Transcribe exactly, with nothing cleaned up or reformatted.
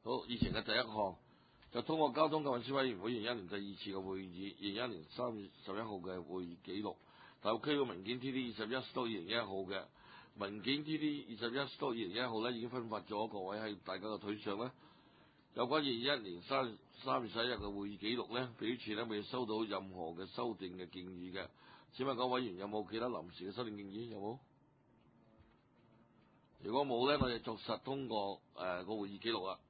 好，議程嘅第一項就通過交通及運輸委員會二零一一年第二次嘅會議，二零一一年三月十一號嘅會議記錄，大陸區嘅文件 T D 二十一 到二零一一號嘅文件 T D 二十一到二零一一號咧已經分發咗各位喺大家嘅腿上咧。有關二零一一年三三月十一日嘅會議記錄咧，表示咧未收到任何嘅修訂嘅建議嘅。請問各位委員有冇其他臨時嘅修訂建議？有冇？如果冇咧，我哋逐實通過誒個、呃、會議記錄啦。